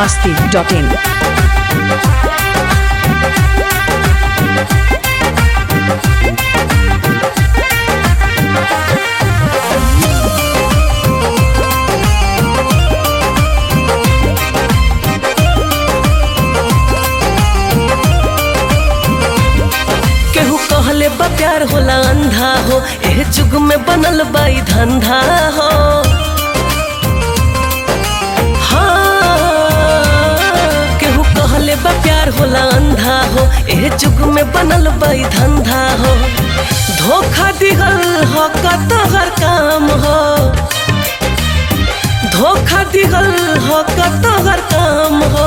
biharmasti.in. केहू कहले बा प्यार होला अंधा हो, एह जुग में बनल बाई धंधा हो। केहू कहले बा प्यार होला अंधा हो, एह जुग में बनल बाई धंधा हो। धोखा दिहल हो कत हर काम हो, धोखा दिहल हो कत हर काम हो।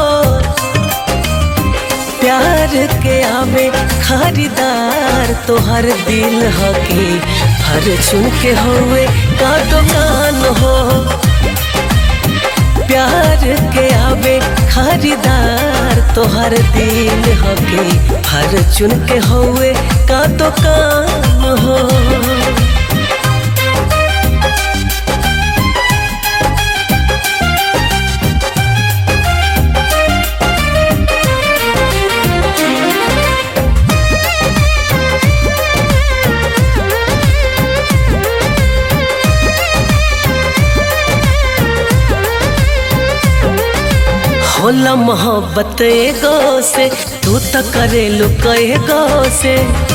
प्यार के आवे खरीदार तोहर दिल हके, हर चुन के होवे का दुकान हो। प्यार के आवे खरीदार तोहर दिल हके, हर चुन के होवे का दुकान हो। होला मोहब्बत एगो से, तू तो करे लुक एगो से।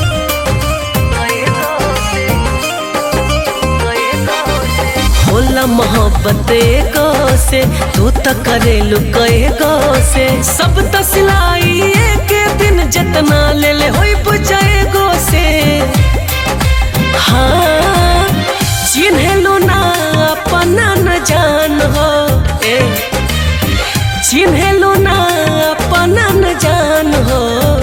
होला मोहब्बत एगो से, तू तो करे लुक एगो से। सब तो सिलाई के दिन जितना ले ले होई बुझाएगो से। हाँ चिन्हेलू ना अपना न जान हो, चिन्हेलू ना अपना न जान हो।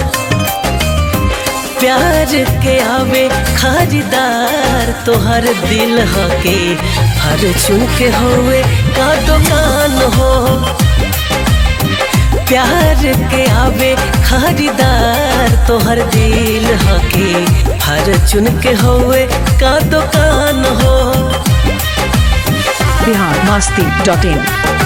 प्यार के आवे खरीदार तोहर दिल हके, हर चुन के होवे का दुकान हो। प्यार के आवे खरीदार तोहर दिल हके, हर चुन के होवे का दुकान हो। biharmasti.in.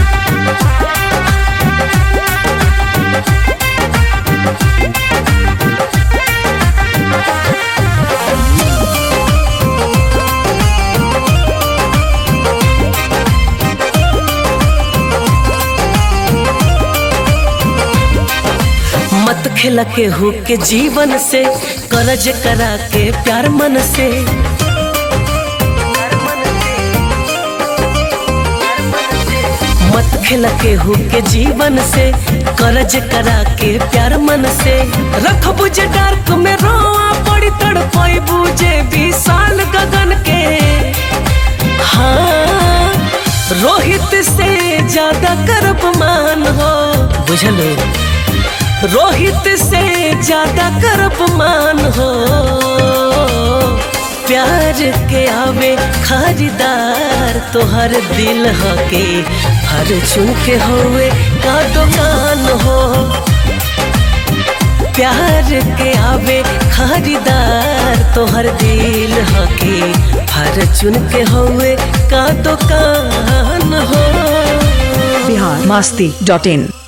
मत खेला के हो के जीवन से, करज करा के प्यार मन से। मत खेला के हो के जीवन से, करज करा के प्यार मन से। रख बुझे डार्क में रोआ बड़ी तड़पाई बुझे 20 साल गगन के। हाँ रोहित से ज्यादा करब मान हो, बुझलो रोहित से ज्यादा करब मान हो। प्यार के आवे खरीदार तोहर दिल हके, हर चुन के होवे का दुकान हो। प्यार के आवे खरीदार तोहर दिल हके, हर चुन के होवे का दुकान हो। biharmasti.in.